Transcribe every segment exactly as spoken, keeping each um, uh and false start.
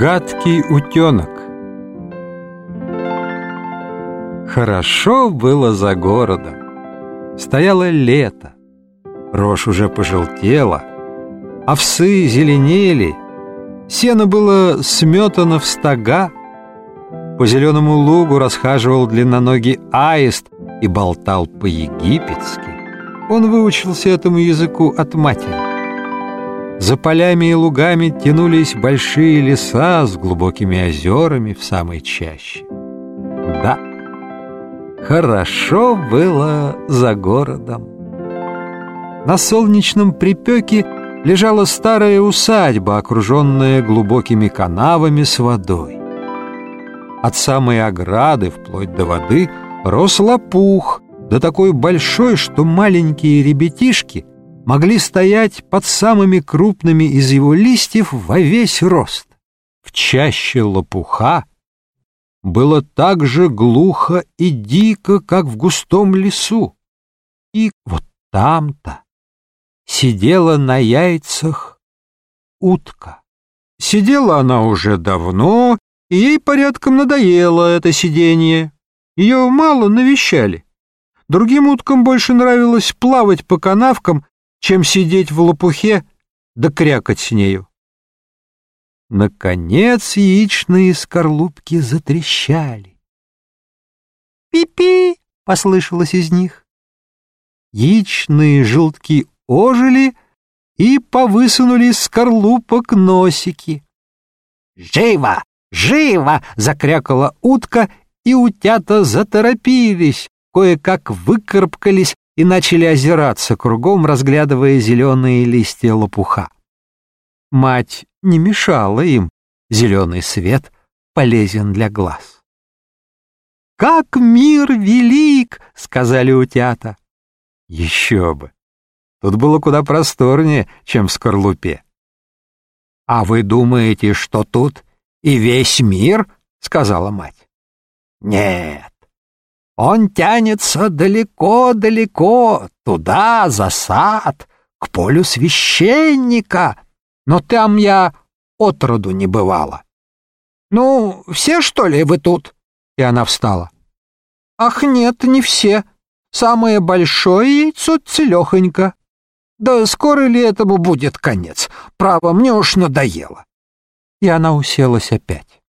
Гадкий утенок. Хорошо было за городом. Стояло лето, рожь уже пожелтела, овсы зеленели, сено было сметано в стога, по зеленому лугу расхаживал длинноногий аист и болтал по-египетски. Он выучился этому языку от матери. За полями и лугами тянулись большие леса с глубокими озерами в самой чаще. Да, хорошо было за городом. На солнечном припеке лежала старая усадьба, окруженная глубокими канавами с водой. От самой ограды вплоть до воды рос лопух, да такой большой, что маленькие ребятишки могли стоять под самыми крупными из его листьев во весь рост. В чаще лопуха было так же глухо и дико, как в густом лесу. И вот там-то сидела на яйцах утка. Сидела она уже давно, и ей порядком надоело это сидение. Ее мало навещали. Другим уткам больше нравилось плавать по канавкам, чем сидеть в лопухе да крякать с нею. Наконец яичные скорлупки затрещали. «Пи-пи!» — послышалось из них. Яичные желтки ожили и повысунули из скорлупок носики. «Живо! Живо!» — закрякала утка, и утята заторопились, кое-как выкарабкались и начали озираться кругом, разглядывая зеленые листья лопуха. Мать не мешала им, зеленый свет полезен для глаз. «Как мир велик!» — сказали утята. Еще бы! Тут было куда просторнее, чем в скорлупе. «А вы думаете, что тут и весь мир?» — сказала мать. «Нет. Он тянется далеко-далеко, туда, за сад, к полю священника, но там я отроду не бывала». «Ну, все, что ли, вы тут?» И она встала. «Ах, нет, не все. Самое большое яйцо целехонько. Да скоро ли этому будет конец? Право, мне уж надоело». И она уселась опять.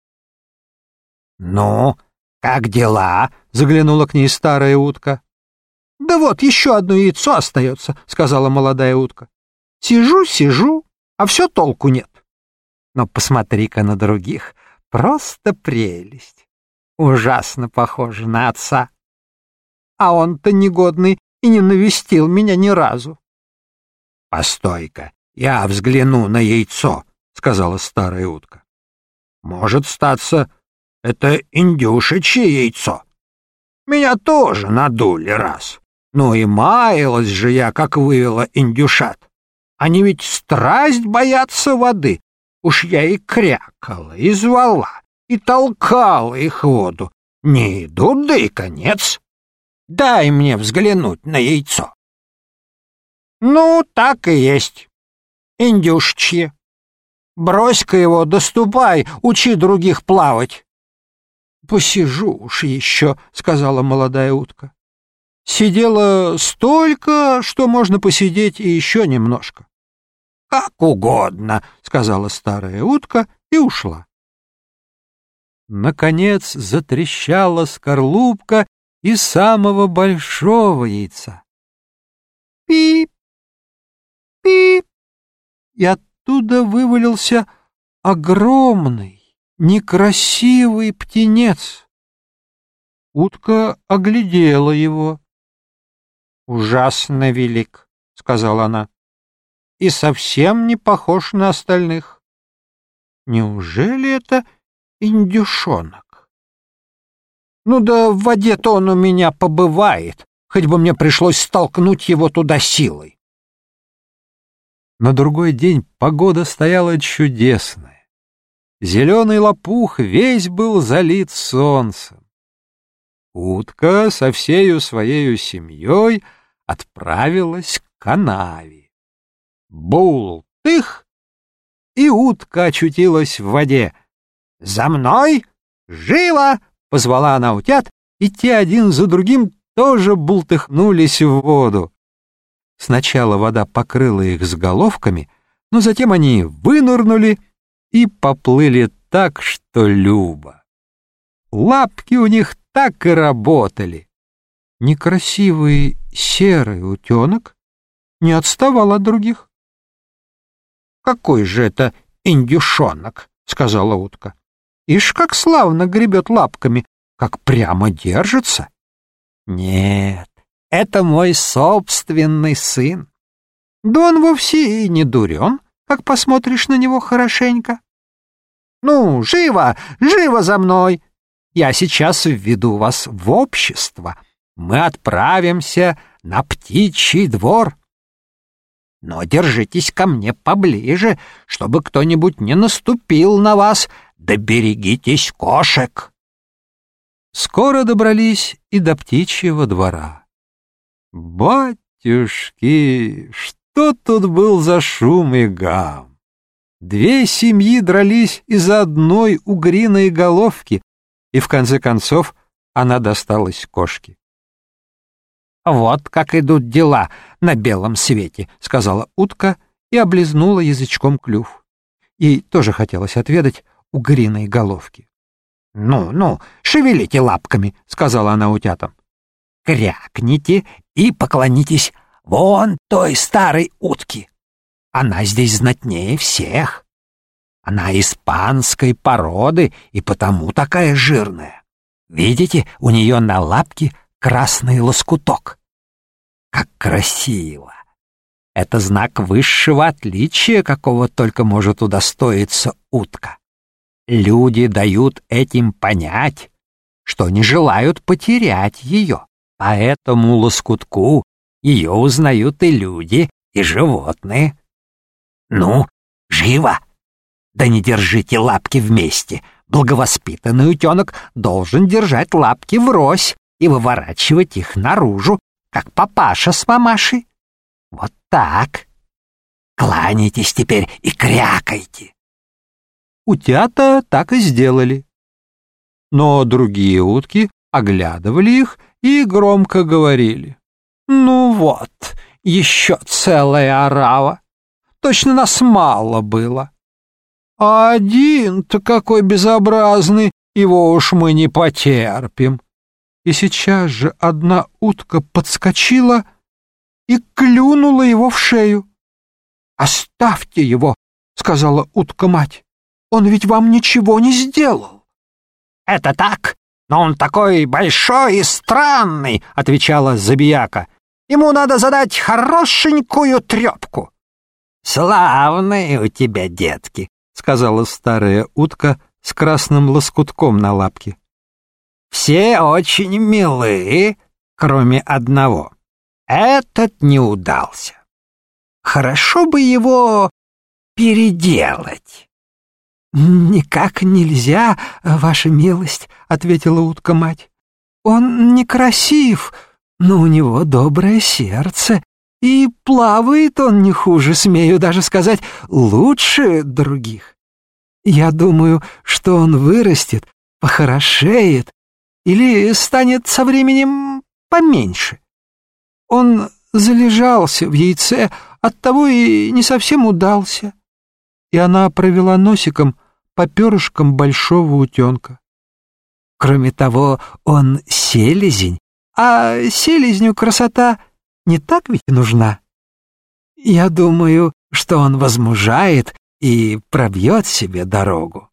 «Ну, как дела?» — заглянула к ней старая утка. «Да вот, еще одно яйцо остается», — сказала молодая утка. «Сижу, сижу, а все толку нет». «Но посмотри-ка на других, просто прелесть. Ужасно похоже на отца. А он-то негодный и не навестил меня ни разу». «Постой-ка, я взгляну на яйцо», — сказала старая утка. «Может статься, это индюшечье яйцо. Меня тоже надули раз. Ну и маялась же я, как вывела индюшат. Они ведь страсть боятся воды. Уж я и крякала, и звала, и толкала их в воду. Не идут, да и конец. Дай мне взглянуть на яйцо». «Ну, так и есть. Индюшечье. Брось-ка его, доступай, учи других плавать». «Посижу уж еще», — сказала молодая утка. Сидела столько, что можно посидеть и еще немножко. «Как угодно», — сказала старая утка и ушла. Наконец затрещала скорлупка из самого большого яйца. «Пип! Пип!» И оттуда вывалился огромный, некрасивый птенец. Утка оглядела его. «Ужасно велик», — сказала она, — «и совсем не похож на остальных. Неужели это индюшонок? Ну да в воде-то он у меня побывает, хоть бы мне пришлось столкнуть его туда силой». На другой день погода стояла чудесная. Зеленый лопух весь был залит солнцем. Утка со всею своею семьей отправилась к канаве. Бултых! И утка очутилась в воде, «За мной! Живо!» — позвала она утят, и те один за другим тоже бултыхнулись в воду. Сначала вода покрыла их с головками, но затем они вынырнули и поплыли так, что любо. Лапки у них так и работали. Некрасивый серый утенок не отставал от других. «Какой же это индюшонок!» — сказала утка. «Ишь, как славно гребет лапками, как прямо держится!» «Нет, это мой собственный сын. Да он вовсе и не дурен, как посмотришь на него хорошенько. Ну, живо, живо за мной! Я сейчас введу вас в общество. Мы отправимся на птичий двор. Но держитесь ко мне поближе, чтобы кто-нибудь не наступил на вас, да берегитесь кошек». Скоро добрались и до птичьего двора. Батюшки, что тут был за шум и гам! Две семьи дрались из-за одной угриной головки, и в конце концов она досталась кошке. «Вот как идут дела на белом свете», — сказала утка и облизнула язычком клюв. Ей тоже хотелось отведать угриной головки. «Ну, ну, шевелите лапками», — сказала она утятам. «Крякните и поклонитесь вон той старой утке. Она здесь знатнее всех. Она испанской породы и потому такая жирная. Видите, у нее на лапке красный лоскуток. Как красиво! Это знак высшего отличия, какого только может удостоиться утка. Люди дают этим понять, что не желают потерять ее. По этому лоскутку ее узнают и люди, и животные. Ну, живо! Да не держите лапки вместе. Благовоспитанный утенок должен держать лапки врозь и выворачивать их наружу, как папаша с мамашей. Вот так. Кланяйтесь теперь и крякайте. Утята так и сделали. Но другие утки оглядывали их и громко говорили: «Ну вот, еще целая орава. Точно нас мало было. А один-то какой безобразный, его уж мы не потерпим». И сейчас же одна утка подскочила и клюнула его в шею. «Оставьте его», — сказала утка-мать. «Он ведь вам ничего не сделал». «Это так, но он такой большой и странный», — отвечала забияка. «Ему надо задать хорошенькую трепку». «Славные у тебя детки», — сказала старая утка с красным лоскутком на лапке. «Все очень милые, кроме одного. Этот не удался. Хорошо бы его переделать». «Никак нельзя, ваша милость», — ответила утка-мать. «Он некрасив, но у него доброе сердце, и плавает он не хуже, смею даже сказать, лучше других. Я думаю, что он вырастет, похорошеет или станет со временем поменьше. Он залежался в яйце, оттого и не совсем удался». И она провела носиком по перышкам большого утенка. «Кроме того, он селезень, а селезню красота не так ведь нужна. Я думаю, что он возмужает и пробьет себе дорогу».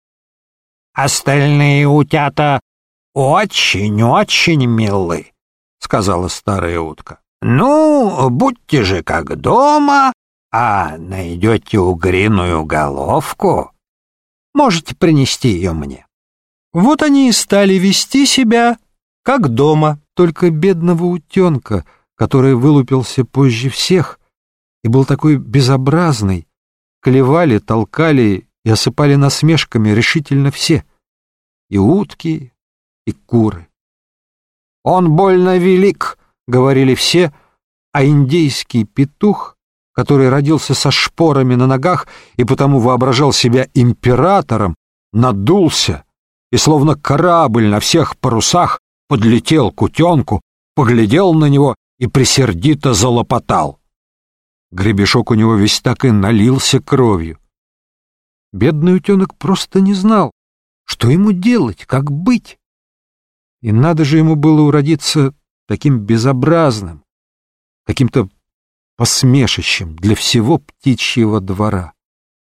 «Остальные утята очень-очень милы», — сказала старая утка. «Ну, будьте же как дома, а найдете угриную головку, можете принести ее мне». Вот они и стали вести себя как дома, только бедного утенка, который вылупился позже всех и был такой безобразный, клевали, толкали и осыпали насмешками решительно все, и утки, и куры. «Он больно велик», — говорили все, а индейский петух, который родился со шпорами на ногах и потому воображал себя императором, надулся и, словно корабль на всех парусах, подлетел к утенку, поглядел на него и присердито залопотал. Гребешок у него весь так и налился кровью. Бедный утенок просто не знал, что ему делать, как быть. И надо же ему было уродиться таким безобразным, каким-то посмешищем для всего птичьего двора.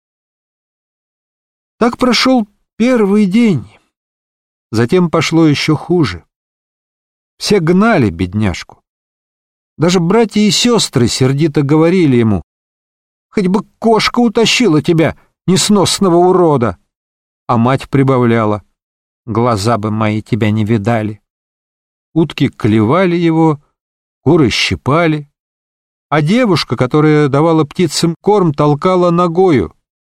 Так прошел первый день. Затем пошло еще хуже. Все гнали бедняжку. Даже братья и сестры сердито говорили ему: «Хоть бы кошка утащила тебя, несносного урода!» А мать прибавляла: «Глаза бы мои тебя не видали». Утки клевали его, куры щипали, а девушка, которая давала птицам корм, толкала ногою.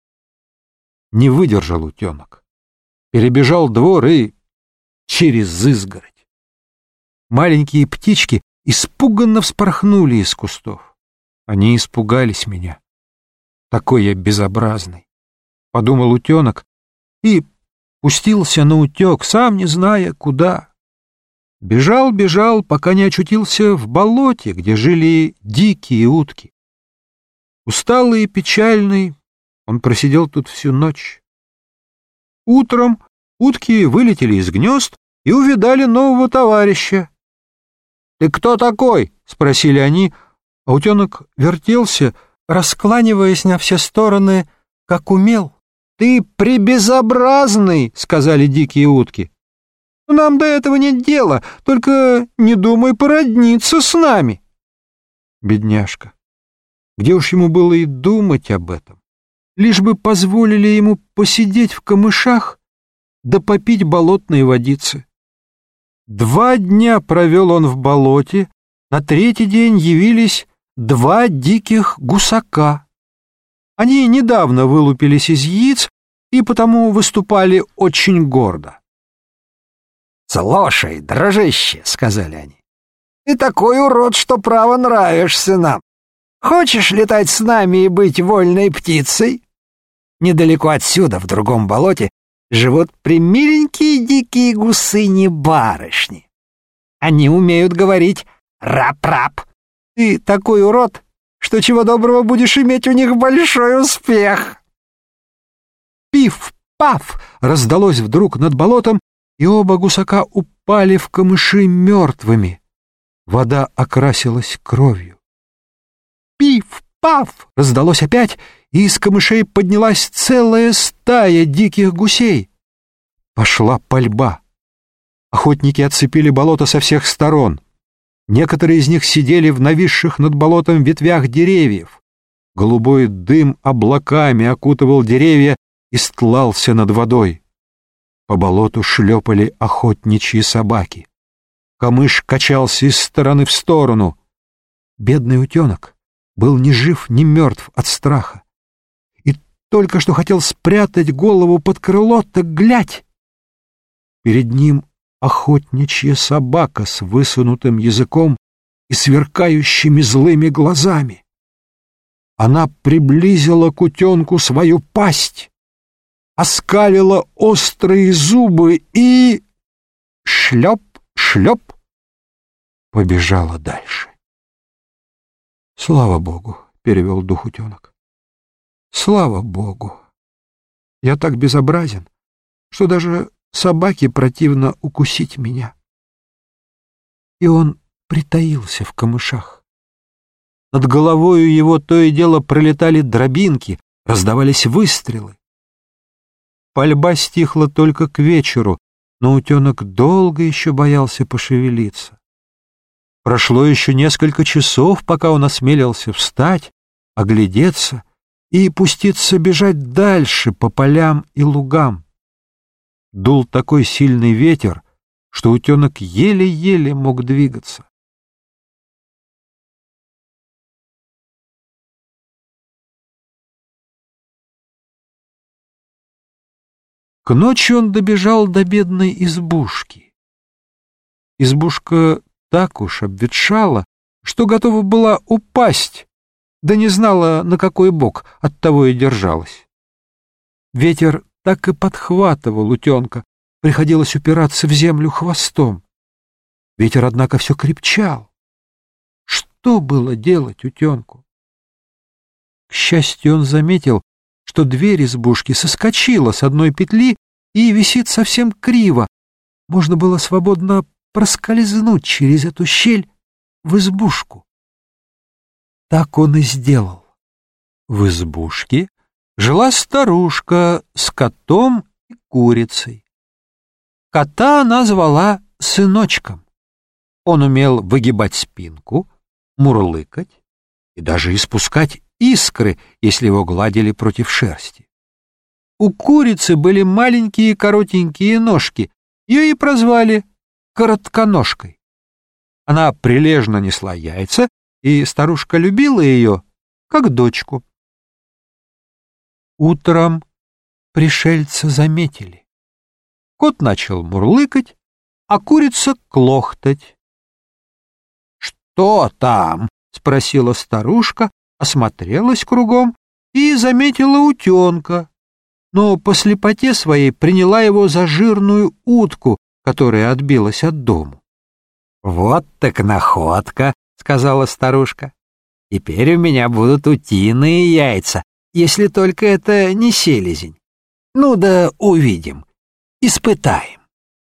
Не выдержал утенок, перебежал двор и через изгородь. Маленькие птички испуганно вспорхнули из кустов. Они испугались меня. Такой я безобразный, — подумал утенок и пустился на утек, сам не зная куда. Бежал, бежал, пока не очутился в болоте, где жили дикие утки. Усталый и печальный, он просидел тут всю ночь. Утром утки вылетели из гнезд и увидали нового товарища. «Ты кто такой?» — спросили они, а утенок вертелся, раскланиваясь на все стороны, как умел. «Ты пребезобразный!» — сказали дикие утки. «Нам до этого нет дела, только не думай породниться с нами». Бедняжка! Где уж ему было и думать об этом? Лишь бы позволили ему посидеть в камышах да попить болотной водицы. Два дня провел он в болоте, на третий день явились два диких гусака. Они недавно вылупились из яиц и потому выступали очень гордо. «Слушай, дружище, — сказали они, — ты такой урод, что право нравишься нам. Хочешь летать с нами и быть вольной птицей? Недалеко отсюда, в другом болоте, живут примиленькие дикие гусыни-барышни. Они умеют говорить рап-рап. Ты такой урод, что чего доброго будешь иметь у них большой успех». Пиф-паф! Раздалось вдруг над болотом, и оба гусака упали в камыши мертвыми. Вода окрасилась кровью. Пиф-паф! Раздалось опять, и из камышей поднялась целая стая диких гусей. Пошла пальба. Охотники оцепили болото со всех сторон. Некоторые из них сидели в нависших над болотом ветвях деревьев. Голубой дым облаками окутывал деревья и стлался над водой. По болоту шлепали охотничьи собаки. Камыш качался из стороны в сторону. Бедный утенок был ни жив, ни мертв от страха. И только что хотел спрятать голову под крыло, так глядь! Перед ним охотничья собака с высунутым языком и сверкающими злыми глазами. Она приблизила к утенку свою пасть, оскалила острые зубы и... шлеп-шлеп побежала дальше. «Слава Богу!» — перевел дух утенок. «Слава Богу! Я так безобразен, что даже собаке противно укусить меня». И он притаился в камышах. Над головою его то и дело пролетали дробинки, раздавались выстрелы. Пальба стихла только к вечеру, но утенок долго еще боялся пошевелиться. Прошло еще несколько часов, пока он осмелился встать, оглядеться и пуститься бежать дальше по полям и лугам. Дул такой сильный ветер, что утенок еле-еле мог двигаться. К ночи он добежал до бедной избушки. Избушка так уж обветшала, что готова была упасть, да не знала, на какой бок, оттого и держалась. Ветер так и подхватывал утенка, приходилось упираться в землю хвостом. Ветер, однако, все крепчал. Что было делать утенку? К счастью, он заметил, что дверь избушки соскочила с одной петли и висит совсем криво. Можно было свободно проскользнуть через эту щель в избушку. Так он и сделал. В избушке жила старушка с котом и курицей. Кота она звала Сыночком. Он умел выгибать спинку, мурлыкать и даже испускать искры, если его гладили против шерсти. У курицы были маленькие коротенькие ножки, ее и прозвали Коротконожкой. Она прилежно несла яйца, и старушка любила ее, как дочку. Утром пришельца заметили. Кот начал мурлыкать, а курица клохтать. «Что там?» — спросила старушка, осмотрелась кругом и заметила утенка, но по слепоте своей приняла его за жирную утку, которая отбилась от дому. «Вот так находка!» — сказала старушка. «Теперь у меня будут утиные яйца, если только это не селезень. Ну да увидим, испытаем».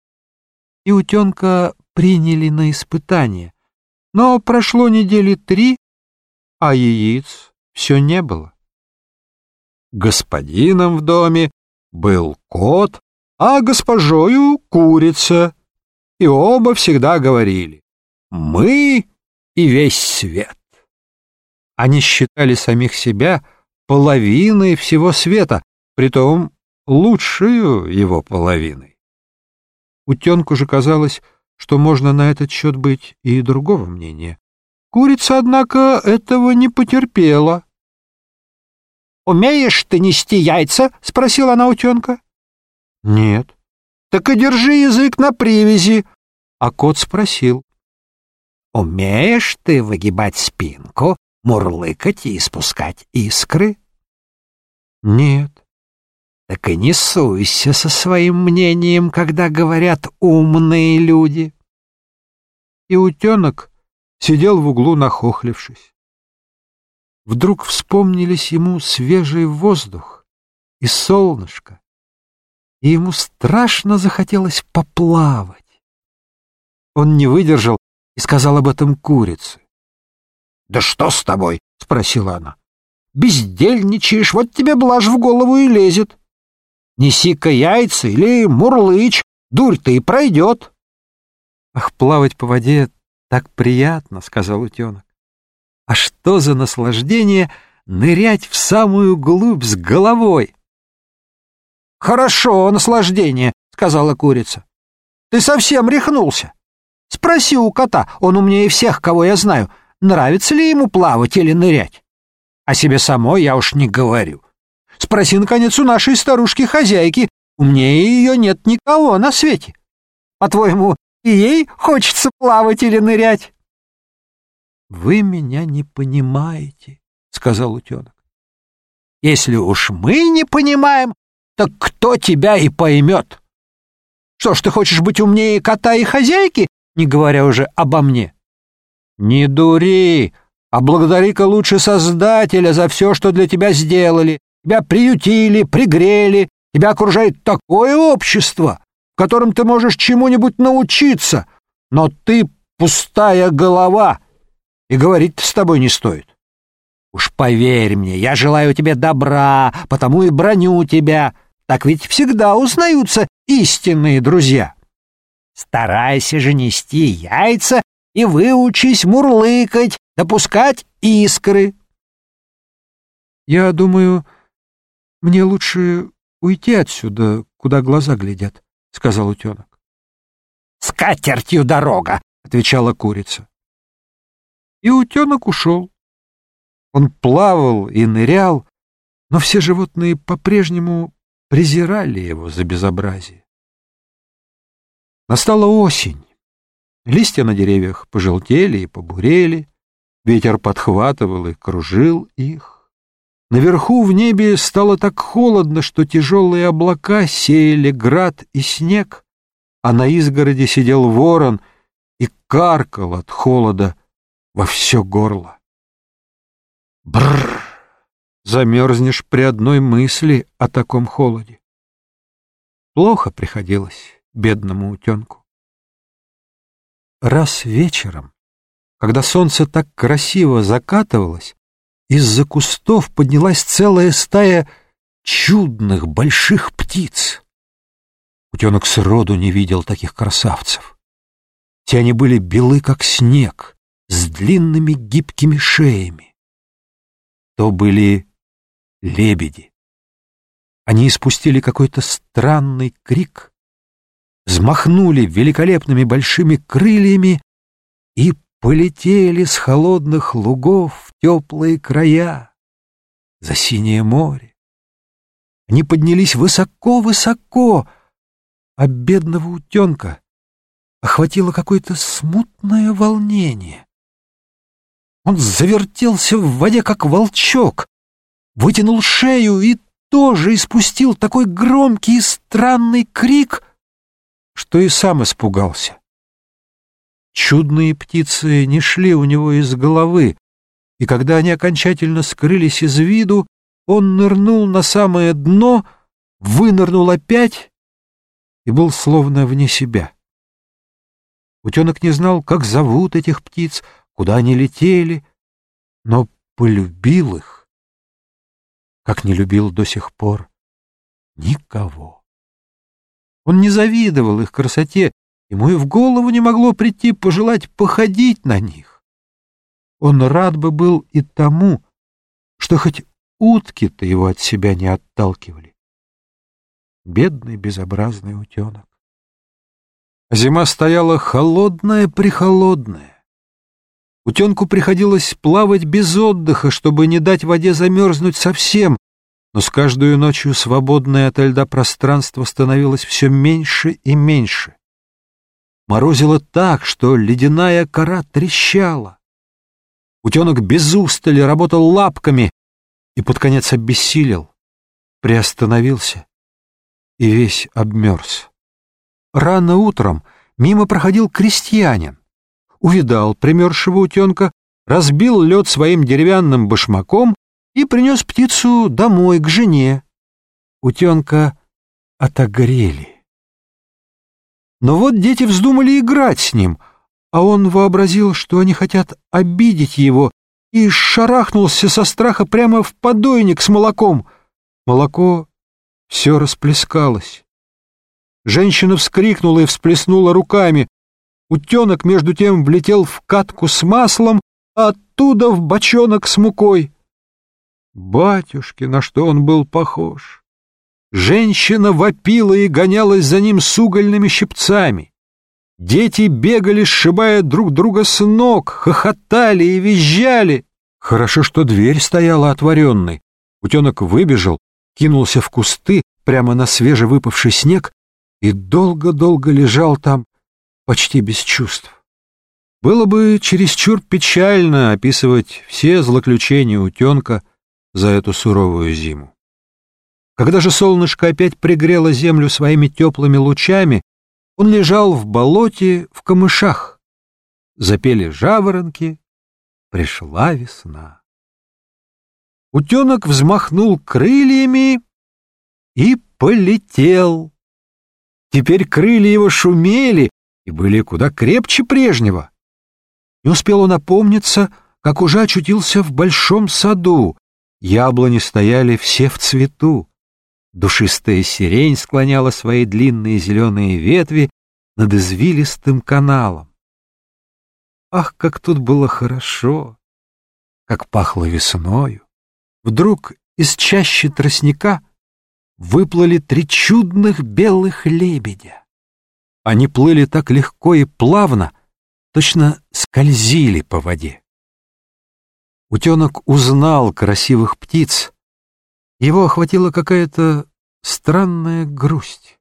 И утенка приняли на испытание, но прошло недели три, а яиц все не было. Господином в доме был кот, а госпожою — курица, и оба всегда говорили: «Мы и весь свет». Они считали самих себя половиной всего света, притом лучшую его половиной. Утенку же казалось, что можно на этот счет быть и другого мнения. Курица, однако, этого не потерпела. «Умеешь ты нести яйца?» — спросила она утенка. «Нет». «Так и держи язык на привязи». А кот спросил: «Умеешь ты выгибать спинку, мурлыкать и испускать искры?» «Нет». «Так и не суйся со своим мнением, когда говорят умные люди». И утенок сидел в углу, нахохлившись. Вдруг вспомнились ему свежий воздух и солнышко, и ему страшно захотелось поплавать. Он не выдержал и сказал об этом курице. «Да что с тобой?» — спросила она. «Бездельничаешь, вот тебе блажь в голову и лезет. Неси-ка яйца или мурлычь, дурь-то и пройдет». «Ах, плавать по воде так приятно», — сказал утенок. «А что за наслаждение нырять в самую глубь с головой!» «Хорошо, наслаждение», — сказала курица. «Ты совсем рехнулся. Спроси у кота, он умнее всех, кого я знаю, нравится ли ему плавать или нырять. О себе самой я уж не говорю. Спроси, наконец, у нашей старушки-хозяйки, умнее ее нет никого на свете. По-твоему, и ей хочется плавать или нырять?» «Вы меня не понимаете», — сказал утенок. «Если уж мы не понимаем, так кто тебя и поймет? Что ж, ты хочешь быть умнее кота и хозяйки, не говоря уже обо мне? Не дури, а благодари-ка лучше Создателя за все, что для тебя сделали. Тебя приютили, пригрели, тебя окружает такое общество, в котором ты можешь чему-нибудь научиться, но ты пустая голова, и говорить с тобой не стоит. Уж поверь мне, я желаю тебе добра, потому и браню тебя. Так ведь всегда узнаются истинные друзья. Старайся же нести яйца и выучись мурлыкать, допускать искры». «Я думаю, мне лучше уйти отсюда, куда глаза глядят», — сказал утенок. «С катертью дорога», — отвечала курица. И утенок ушел. Он плавал и нырял, но все животные по-прежнему презирали его за безобразие. Настала осень. Листья на деревьях пожелтели и побурели, ветер подхватывал и кружил их. Наверху в небе стало так холодно, что тяжелые облака сеяли град и снег, а на изгороди сидел ворон и каркал от холода во все горло. Бррр! Замерзнешь при одной мысли о таком холоде. Плохо приходилось бедному утенку. Раз вечером, когда солнце так красиво закатывалось, из-за кустов поднялась целая стая чудных больших птиц. Утенок сроду не видел таких красавцев. Те они были белы, как снег, с длинными гибкими шеями. То были лебеди. Они испустили какой-то странный крик, взмахнули великолепными большими крыльями и полетели с холодных лугов в теплые края, за синее море. Они поднялись высоко-высоко, а бедного утенка охватило какое-то смутное волнение. Он завертелся в воде, как волчок, вытянул шею и тоже испустил такой громкий и странный крик, что и сам испугался. Чудные птицы не шли у него из головы, и когда они окончательно скрылись из виду, он нырнул на самое дно, вынырнул опять и был словно вне себя. Утенок не знал, как зовут этих птиц, куда они летели, но полюбил их, как не любил до сих пор никого. Он не завидовал их красоте, ему и в голову не могло прийти пожелать походить на них. Он рад бы был и тому, что хоть утки-то его от себя не отталкивали. Бедный безобразный утенок. Зима стояла холодная-прехолодная. Утенку приходилось плавать без отдыха, чтобы не дать воде замерзнуть совсем, но с каждой ночью свободное ото льда пространство становилось все меньше и меньше. Морозило так, что ледяная кора трещала. Утенок без устали работал лапками и под конец обессилел, приостановился и весь обмерз. Рано утром мимо проходил крестьянин, увидал примерзшего утенка, разбил лед своим деревянным башмаком и принес птицу домой к жене. Утенка отогрели. Но вот дети вздумали играть с ним, а он вообразил, что они хотят обидеть его, и шарахнулся со страха прямо в подойник с молоком. Молоко все расплескалось. Женщина вскрикнула и всплеснула руками. Утенок, между тем, влетел в катку с маслом, а оттуда в бочонок с мукой. Батюшки, на что он был похож! Женщина вопила и гонялась за ним с угольными щипцами. Дети бегали, сшибая друг друга с ног, хохотали и визжали. Хорошо, что дверь стояла отворенной. Утенок выбежал, кинулся в кусты прямо на свежевыпавший снег и долго-долго лежал там, почти без чувств. Было бы чересчур печально описывать все злоключения утенка за эту суровую зиму. Когда же солнышко опять пригрело землю своими теплыми лучами, он лежал в болоте в камышах. Запели жаворонки, пришла весна. Утенок взмахнул крыльями и полетел. Теперь крылья его шумели и были куда крепче прежнего. Не успел он опомниться, как уже очутился в большом саду. Яблони стояли все в цвету. Душистая сирень склоняла свои длинные зеленые ветви над извилистым каналом. Ах, как тут было хорошо! Как пахло весною! Вдруг из чащи тростника выплыли три чудных белых лебедя. Они плыли так легко и плавно, точно скользили по воде. Утенок узнал красивых птиц. Его охватила какая-то странная грусть.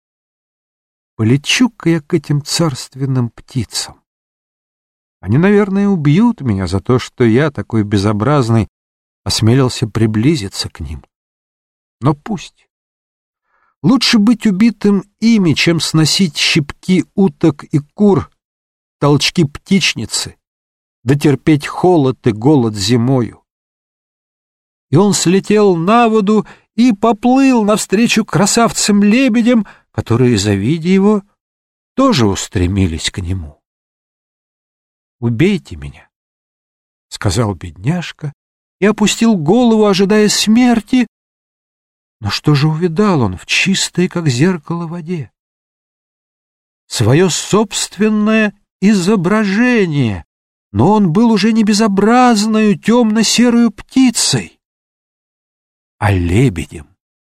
Полечу-ка я к этим царственным птицам. Они, наверное, убьют меня за то, что я, такой безобразный, осмелился приблизиться к ним. Но пусть. Лучше быть убитым ими, чем сносить щипки уток и кур, толчки птичницы, да терпеть холод и голод зимою. И он слетел на воду и поплыл навстречу красавцам-лебедям, которые, завидя его, тоже устремились к нему. «Убейте меня», — сказал бедняжка и опустил голову, ожидая смерти. Но что же увидал он в чистой, как зеркало, воде? Свое собственное изображение, но он был уже не безобразною темно-серою птицей, а лебедем.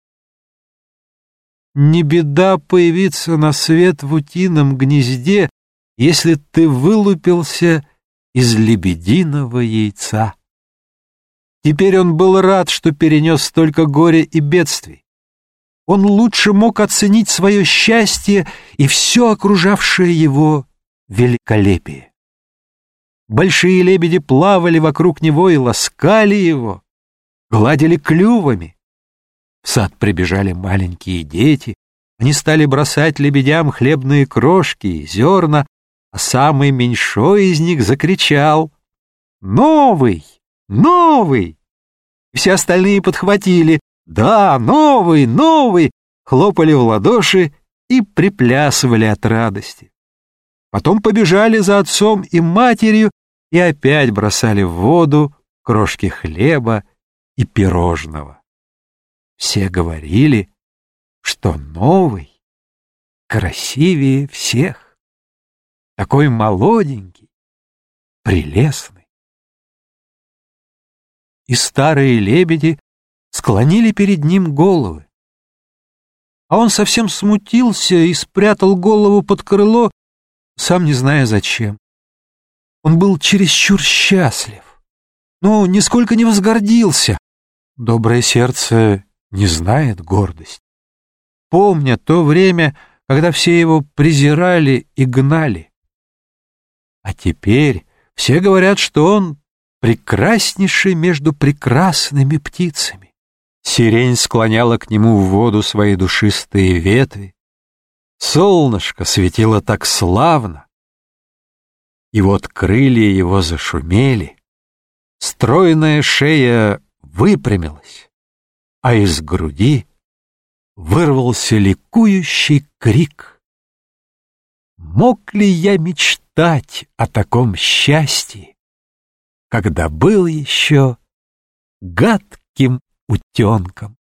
Не беда появиться на свет в утином гнезде, если ты вылупился из лебединого яйца. Теперь он был рад, что перенес столько горя и бедствий. Он лучше мог оценить свое счастье и все окружавшее его великолепие. Большие лебеди плавали вокруг него и ласкали его, гладили клювами. В сад прибежали маленькие дети, они стали бросать лебедям хлебные крошки и зерна, а самый меньшой из них закричал: «Новый! Новый!» И все остальные подхватили: «Да, новый, новый!» хлопали в ладоши и приплясывали от радости. Потом побежали за отцом и матерью и опять бросали в воду крошки хлеба и пирожного. Все говорили, что новый красивее всех, такой молоденький, прелестный. И старые лебеди склонили перед ним головы. А он совсем смутился и спрятал голову под крыло, сам не зная зачем. Он был чересчур счастлив, но нисколько не возгордился. Доброе сердце не знает гордости. Помня то время, когда все его презирали и гнали. А теперь все говорят, что он прекраснейший между прекрасными птицами. Сирень склоняла к нему в воду свои душистые ветви. Солнышко светило так славно. И вот крылья его зашумели, стройная шея выпрямилась, а из груди вырвался ликующий крик. Мог ли я мечтать о таком счастье, когда был еще гадким утенком?